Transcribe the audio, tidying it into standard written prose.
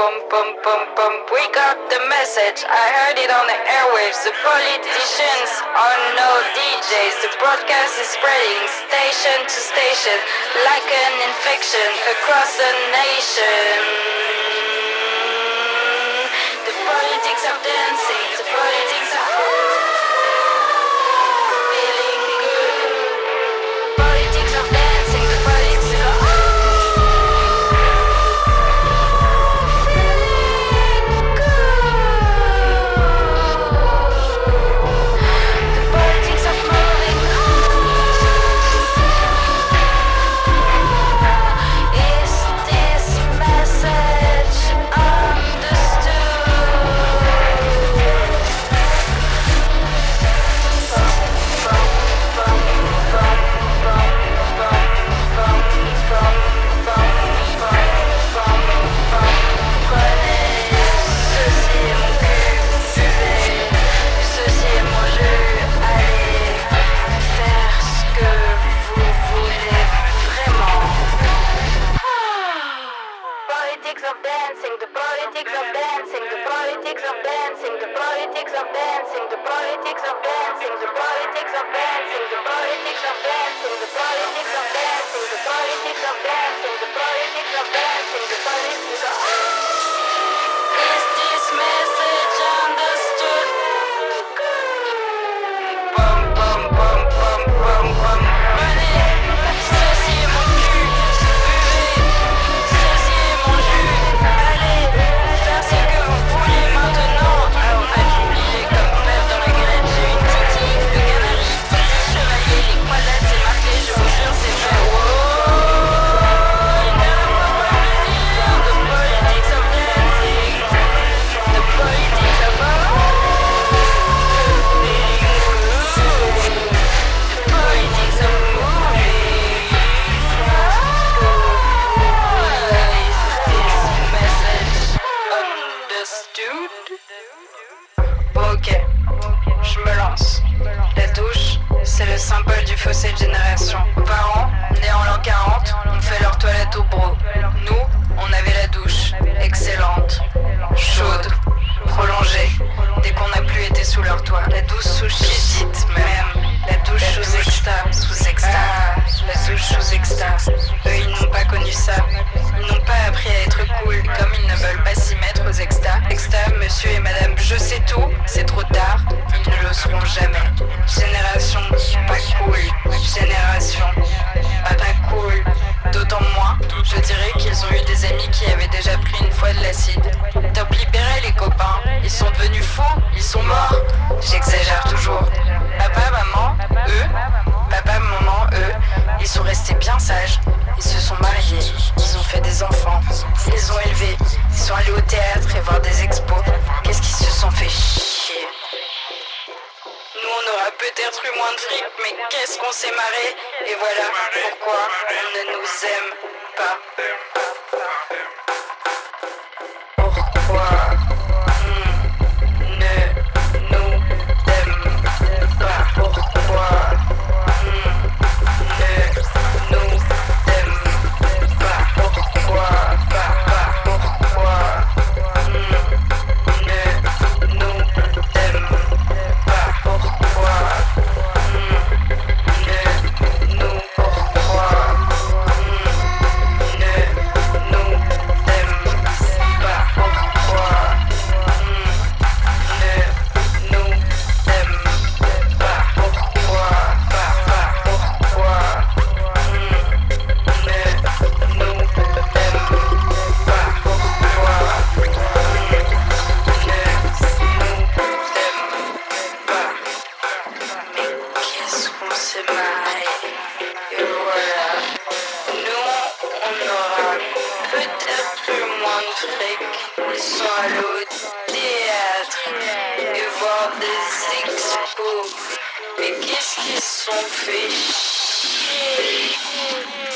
We got the message, I heard it on the airwaves. The politicians are no DJs. The broadcast is spreading station to station like an infection across the nation. The politics of dancing, the politics of feeling good. Politics of dancing, the politics of symbole du fossé de génération. Nos parents, nés en l'an 40, ont fait leur toilette au bro. Nous, on avait la douche, excellente, chaude, prolongée, dès qu'on n'a plus été sous leur toit. La douche sous chichite même, la douche sous exta, la douche sous exta. Eux, ils n'ont pas connu ça. Ils n'ont pas appris à être cool, comme ils ne veulent pas s'y mettre aux exta. Exta, monsieur et madame, je sais tout, c'est trop tard, ils ne le seront jamais. Génération pas cool, génération pas cool. D'autant moins, je dirais qu'ils ont eu des amis qui avaient déjà pris une fois de l'acide. Top libéré les copains, ils sont devenus fous, ils sont morts. J'exagère toujours. Papa, maman, eux, ils sont restés bien sages. Ils se sont mariés, ils ont fait des enfants, ils les ont élevés, ils sont allés au théâtre et voir des expos. Qu'est-ce qu'ils se sont fait chier. Nous on aura peut-être eu moins de fric, mais qu'est-ce qu'on s'est marré. Et voilà pourquoi on ne nous aime pas. Pourquoi on ne nous aime pas. Pourquoi on ne nous aime pas. Pourquoi pourquoi on ne nous aime pas. Pourquoi Ils sont allés au théâtre et voir des expos. Mais qu'est-ce qu'ils se sont fait chier.